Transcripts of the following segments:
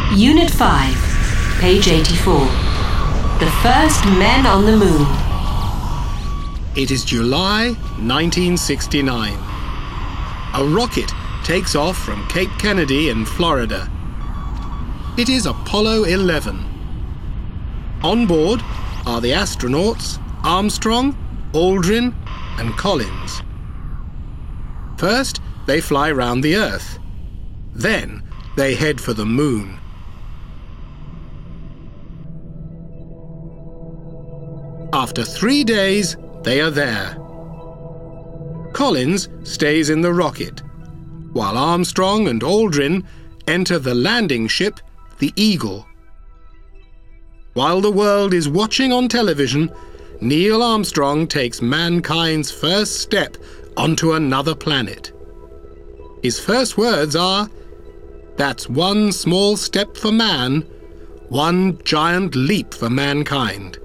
Unit 5, page 84. The first men on the moon. It is July 1969. A rocket takes off from Cape Kennedy in Florida. It is Apollo 11. On board are the astronauts Armstrong, Aldrin, and Collins. First, they fly round the Earth. Then, they head for the moon. After 3 days, they are there. Collins stays in the rocket, while Armstrong and Aldrin enter the landing ship, the Eagle. While the world is watching on television, Neil Armstrong takes mankind's first step onto another planet. His first words are, "That's one small step for man, one giant leap for mankind."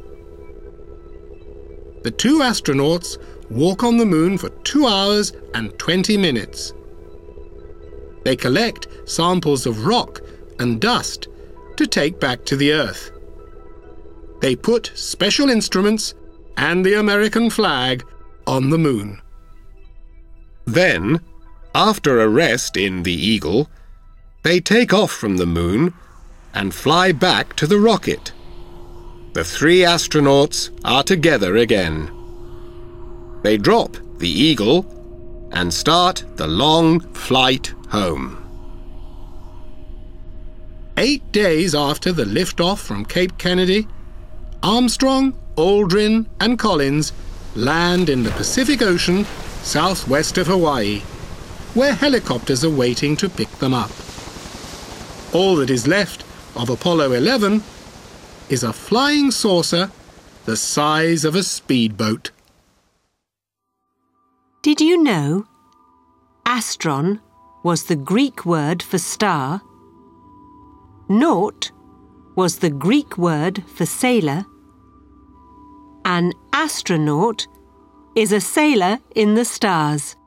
The two astronauts walk on the moon for 2 hours and 20 minutes. They collect samples of rock and dust to take back to the Earth. They put special instruments and the American flag on the moon. Then, after a rest in the Eagle, they take off from the moon and fly back to the rocket. The 3 astronauts are together again. They drop the Eagle and start the long flight home. 8 days after the liftoff from Cape Kennedy, Armstrong, Aldrin, and Collins land in the Pacific Ocean southwest of Hawaii, where helicopters are waiting to pick them up. All that is left of Apollo 11 is a flying saucer the size of a speedboat. Did you know astron was the Greek word for star? Naut was the Greek word for sailor. An astronaut is a sailor in the stars.